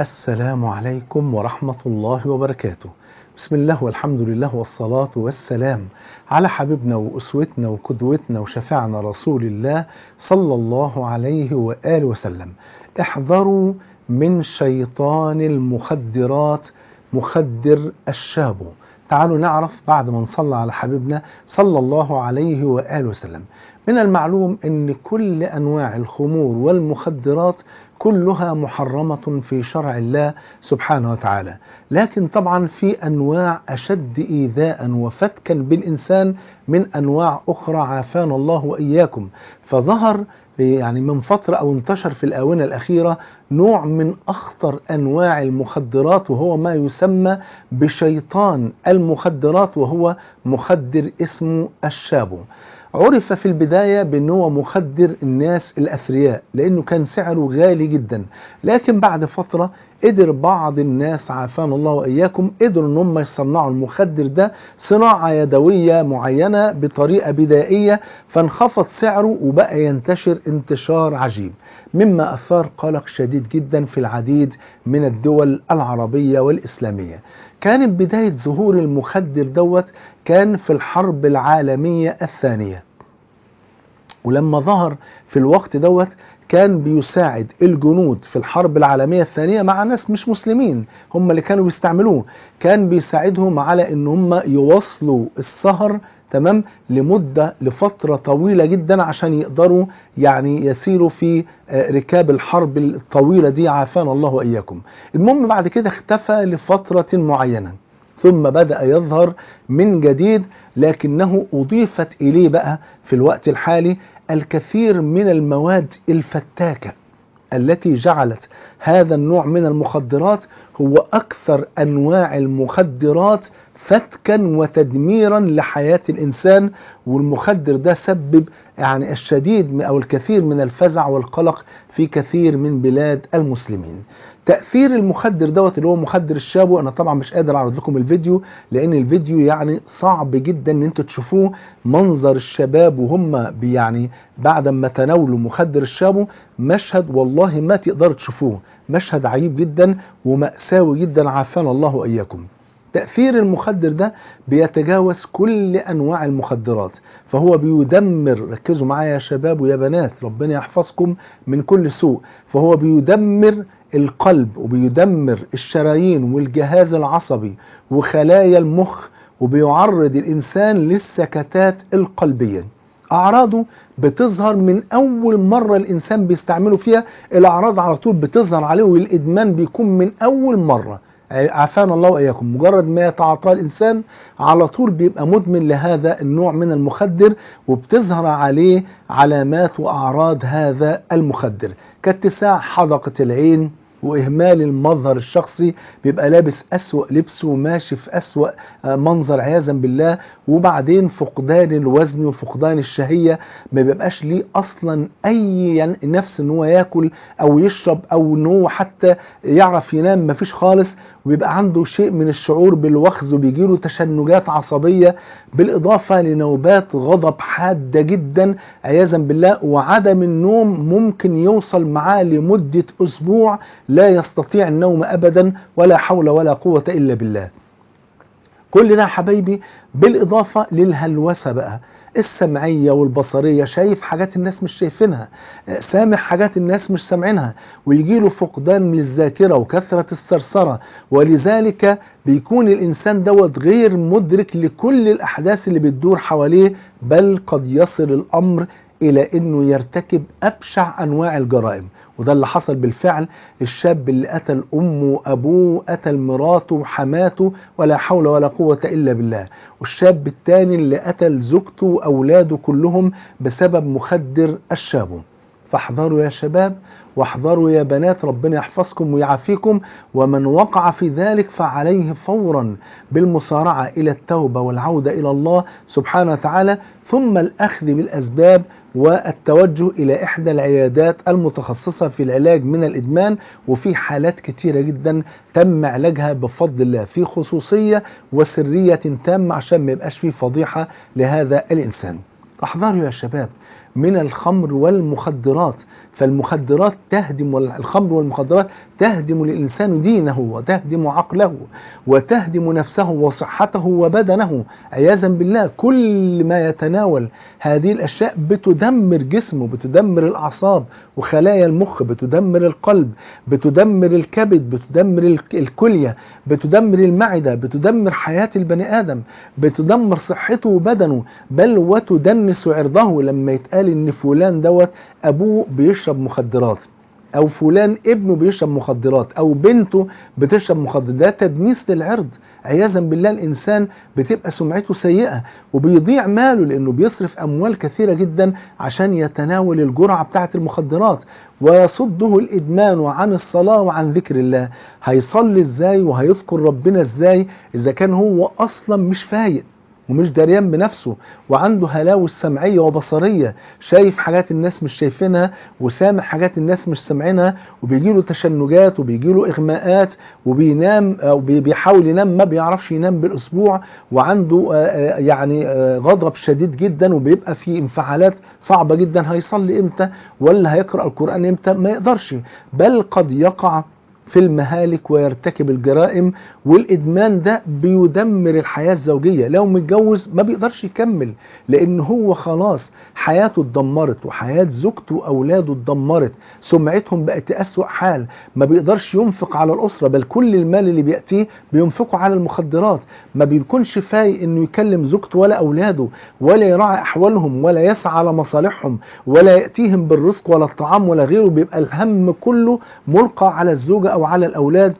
السلام عليكم ورحمة الله وبركاته. بسم الله والحمد لله والصلاة والسلام على حبيبنا وأسوتنا وقدوتنا وشفيعنا رسول الله صلى الله عليه وآله وسلم. احذروا من شيطان المخدرات مخدر الشاب. تعالوا نعرف بعد ما نصلى على حبيبنا صلى الله عليه وآله وسلم. من المعلوم أن كل أنواع الخمور والمخدرات كلها محرمة في شرع الله سبحانه وتعالى، لكن طبعا في أنواع أشد إيذاء وفتكا بالإنسان من أنواع أخرى عافانا الله وإياكم. فظهر يعني من فترة أو انتشر في الآونة الأخيرة نوع من أخطر أنواع المخدرات، وهو ما يسمى بشيطان المخدرات، وهو مخدر اسمه الشابو. عرف في البداية بأنه مخدر الناس الأثرياء لأنه كان سعره غالي جدا، لكن بعد فترة قدر بعض الناس عافانا الله وإياكم قدروا أن هم يصنعوا المخدر ده صناعة يدوية معينة بطريقة بدائية، فانخفض سعره وبقى ينتشر انتشار عجيب، مما أثار قلق شديد جدا في العديد من الدول العربية والإسلامية. كانت بداية ظهور المخدر دوت كان في الحرب العالمية الثانية، ولما ظهر في الوقت دوت كان بيساعد الجنود في الحرب العالمية الثانية مع ناس مش مسلمين هم اللي كانوا بيستعملوه، كان بيساعدهم على ان هم يواصلوا السهر تمام لفترة طويلة جدا عشان يقدروا يعني يسيروا في ركاب الحرب الطويلة دي عافانا الله وإياكم. المهم بعد كده اختفى لفترة معينة ثم بدأ يظهر من جديد، لكنه أضيفت إليه بقى في الوقت الحالي الكثير من المواد الفتاكة التي جعلت هذا النوع من المخدرات هو أكثر أنواع المخدرات فتكا وتدميرا لحياة الإنسان. والمخدر ده سبب يعني الشديد أو الكثير من الفزع والقلق في كثير من بلاد المسلمين. تأثير المخدر دوت اللي هو مخدر الشابو، أنا طبعا مش قادر أعرض لكم الفيديو لأن الفيديو يعني صعب جدا أن انتوا تشوفوه. منظر الشباب وهم يعني بعد ما تناولوا مخدر الشابو مشهد والله ما تقدروا تشوفوه، مشهد عجيب جدا ومأساوي جدا عافانا الله وإياكم. تأثير المخدر ده بيتجاوز كل أنواع المخدرات، فهو بيدمر، ركزوا معايا يا شباب ويا بنات ربنا يحفظكم من كل سوء، فهو بيدمر القلب وبيدمر الشرايين والجهاز العصبي وخلايا المخ، وبيعرض الإنسان للسكتات القلبية. أعراضه بتظهر من أول مرة الإنسان بيستعمله فيها، الأعراض على طول بتظهر عليه، والإدمان بيكون من أول مرة عافانا الله وإياكم. مجرد ما يتعاطاه الإنسان على طول بيبقى مدمن لهذا النوع من المخدر، وبتظهر عليه علامات وأعراض هذا المخدر كاتساع حدقة العين وإهمال المظهر الشخصي، بيبقى لابس أسوأ لبس وماشي في أسوأ منظر عياذا بالله، وبعدين فقدان الوزن وفقدان الشهية، ما بيبقاش ليه أصلا أي نفس إن هو يأكل أو يشرب أو إن هو حتى يعرف ينام، مفيش خالص، ويبقى عنده شيء من الشعور بالوخز وبيجيله تشنجات عصبية، بالإضافة لنوبات غضب حادة جدا عياذا بالله، وعدم النوم ممكن يوصل معاه لمدة أسبوع لا يستطيع النوم أبدا، ولا حول ولا قوة إلا بالله. كل ده حبايبي بالإضافة للهلوسة بقى السمعية والبصرية، شايف حاجات الناس مش شايفينها، سامع حاجات الناس مش سامعينها، ويجيله فقدان للذاكرة وكثرة الثرثرة، ولذلك بيكون الإنسان دوت غير مدرك لكل الأحداث اللي بتدور حواليه، بل قد يصل الأمر إلى أنه يرتكب أبشع أنواع الجرائم. وده اللي حصل بالفعل، الشاب اللي قتل أمه وأبوه، قتل مراته وحماته، ولا حول ولا قوة إلا بالله، والشاب الثاني اللي قتل زوجته وأولاده كلهم بسبب مخدر الشابو. فاحذروا يا شباب واحذروا يا بنات ربنا يحفظكم ويعافيكم، ومن وقع في ذلك فعليه فورا بالمسارعة إلى التوبة والعودة إلى الله سبحانه وتعالى، ثم الأخذ بالأسباب والتوجه إلى إحدى العيادات المتخصصة في العلاج من الإدمان، وفي حالات كتيرة جدا تم علاجها بفضل الله في خصوصية وسرية تامة عشان ما يبقاش فيه فضيحة لهذا الإنسان. احذروا يا شباب من الخمر والمخدرات. فالمخدرات تهدم، الخمر والمخدرات تهدم للإنسان دينه وتهدم عقله وتهدم نفسه وصحته وبدنه عياذا بالله. كل ما يتناول هذه الأشياء بتدمر جسمه، بتدمر الأعصاب وخلايا المخ، بتدمر القلب، بتدمر الكبد، بتدمر الكلية، بتدمر المعدة، بتدمر حياة البني آدم، بتدمر صحته وبدنه، بل وتدنس عرضه. لما يتقال إن فلان دوت أبوه بيشرب مخدرات، أو فلان ابنه بيشرب مخدرات، أو بنته بتشرب مخدرات، ده تدنيس للعرض عياذا بالله. الإنسان بتبقى سمعته سيئة وبيضيع ماله، لأنه بيصرف أموال كثيرة جدا عشان يتناول الجرعة بتاعة المخدرات، ويصده الإدمان عن الصلاة وعن ذكر الله. هيصلي إزاي وهيذكر ربنا إزاي إذا كان هو أصلا مش فايق ومش دريان بنفسه، وعنده هلاوس سمعية وبصرية، شايف حاجات الناس مش شايفينها وسامع حاجات الناس مش سامعينها، وبيجيله تشنجات وبيجيله إغماءات، وبينام أو بيحاول ينام ما بيعرفش ينام بالأسبوع، وعنده يعني غضب شديد جدا، وبيبقى في انفعالات صعبة جدا. هيصلي إمتى ولا هيقرأ القرآن إمتى؟ ما يقدرش، بل قد يقع في المهالك ويرتكب الجرائم. والإدمان ده بيدمر الحياة الزوجية. لو متجوز ما بيقدرش يكمل، لأن هو خلاص حياته اتدمرت، وحياة زوجته وأولاده اتدمرت، سمعتهم بقت أسوأ حال، ما بيقدرش ينفق على الأسرة، بل كل المال اللي بيأتيه بينفقه على المخدرات. ما بيكونش فايق إنه يكلم زوجته ولا أولاده، ولا يراعي أحوالهم، ولا يسعى على مصالحهم، ولا يأتيهم بالرزق ولا الطعام ولا غيره. بيبقى الهم كله ملقى على الزوجة أو على الأولاد،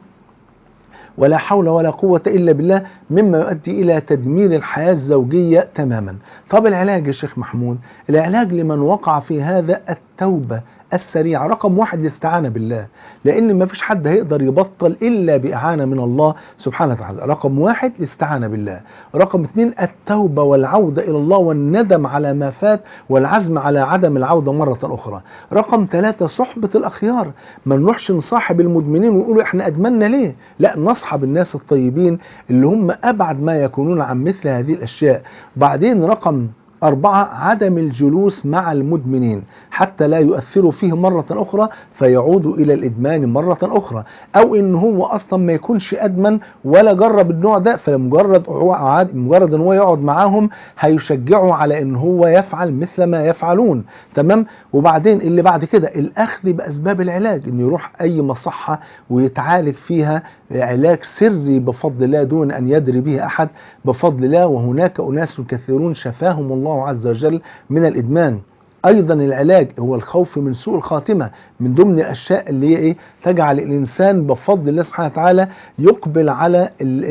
ولا حول ولا قوة إلا بالله، مما يؤدي إلى تدمير الحياة الزوجية تماما. طب العلاج يا شيخ محمود؟ العلاج لمن وقع في هذا التوبة السريعة. رقم 1 الاستعانة بالله، لأن ما فيش حد هيقدر يبطل إلا بإعانة من الله سبحانه وتعالى. رقم 1 الاستعانة بالله. رقم 2 التوبة والعودة إلى الله والندم على ما فات والعزم على عدم العودة مرة أخرى. رقم 3 صحبة الأخيار. ما نروحش نصاحب المدمنين ونقولوا إحنا أدمنا ليه، لا، نصحب الناس الطيبين اللي هم أبعد ما يكونون عن مثل هذه الأشياء. بعدين رقم 4 عدم الجلوس مع المدمنين حتى لا يؤثروا فيه مرة أخرى فيعودوا إلى الإدمان مرة أخرى، أو إن هو أصلا ما يكونش أدمن ولا جرب النوع ده، فمجرد مجرد إن هو يقعد معاهم هيشجعوا على إن هو يفعل مثل ما يفعلون. تمام. وبعدين اللي بعد كده الأخذ بأسباب العلاج، إنه يروح أي مصحة ويتعالج فيها علاج سري بفضل الله دون أن يدري به أحد بفضل الله. وهناك أناس كثيرون شفاهم الله عز وجل من الإدمان. أيضا العلاج هو الخوف من سوء الخاتمة، من ضمن الأشياء اللي هي إيه؟ تجعل الإنسان بفضل الله سبحانه وتعالى يقبل على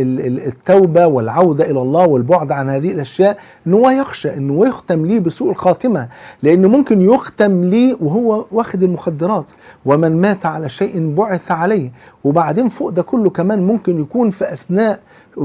التوبة والعودة إلى الله والبعد عن هذه الأشياء، إن هو يخشى إنه يختم ليه بسوء الخاتمة، لأن ممكن يختم ليه وهو واخد المخدرات، ومن مات على شيء بعث عليه. وبعدين فوق ده كله كمان ممكن يكون في أثناء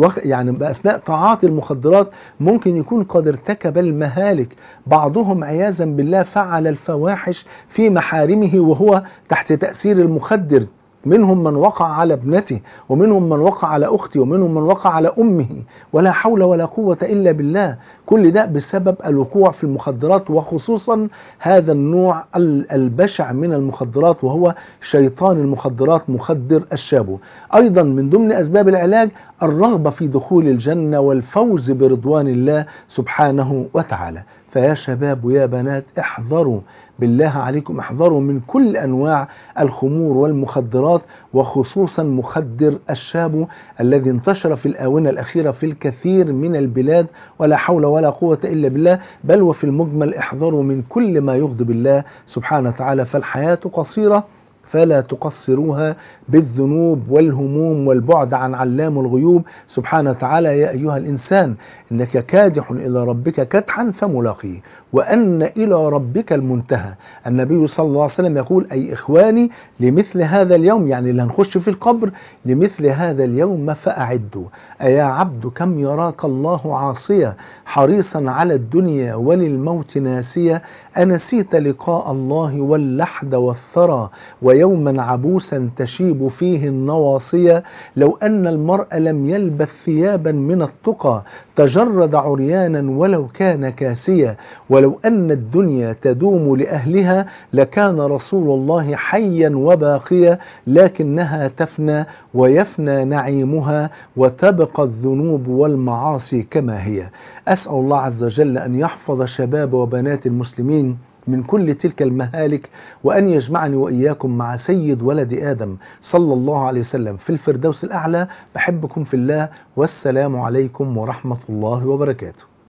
بأثناء طاعات المخدرات ممكن يكون قد ارتكب المهالك. بعضهم عياذا بالله فعل الفواحش في محارمه وهو تحت تأثير المخدر. منهم من وقع على ابنته، ومنهم من وقع على أخته، ومنهم من وقع على أمه، ولا حول ولا قوة إلا بالله. كل ده بسبب الوقوع في المخدرات، وخصوصا هذا النوع البشع من المخدرات وهو شيطان المخدرات مخدر الشابو. أيضا من ضمن أسباب العلاج الرغبة في دخول الجنة والفوز برضوان الله سبحانه وتعالى. فيا شباب ويا بنات احذروا بالله عليكم، احذروا من كل أنواع الخمور والمخدرات، وخصوصا مخدر الشابو الذي انتشر في الآونة الأخيرة في الكثير من البلاد، ولا حول ولا قوة إلا بالله. بل وفي المجمل احذروا من كل ما يغضب الله سبحانه وتعالى، فالحياة قصيرة فلا تقصروها بالذنوب والهموم والبعد عن علام الغيوب سبحانه وتعالى. يا أيها الإنسان إنك كادح إلى ربك كدحا فملاقيه وأن إلى ربك المنتهى. النبي صلى الله عليه وسلم يقول أي إخواني لمثل هذا اليوم، يعني اللي هنخش في القبر، لمثل هذا اليوم فأعدوا. أيا عبد كم يراك الله عاصيا حريصا على الدنيا وللموت ناسيا، أنسيت لقاء الله واللحد والثرى ويوما عبوسا تشيب فيه النواصي. لو أن المرء لم يلبث ثيابا من التقى تجرد عريانا ولو كان كاسيا. ولو أن الدنيا تدوم لأهلها لكان رسول الله حيا وباقيا، لكنها تفنى ويفنى نعيمها وتبقى الذنوب والمعاصي كما هي. أسأل الله عز وجل أن يحفظ شباب وبنات المسلمين من كل تلك المهالك، وأن يجمعني وإياكم مع سيد ولد آدم صلى الله عليه وسلم في الفردوس الأعلى. بحبكم في الله، والسلام عليكم ورحمة الله وبركاته.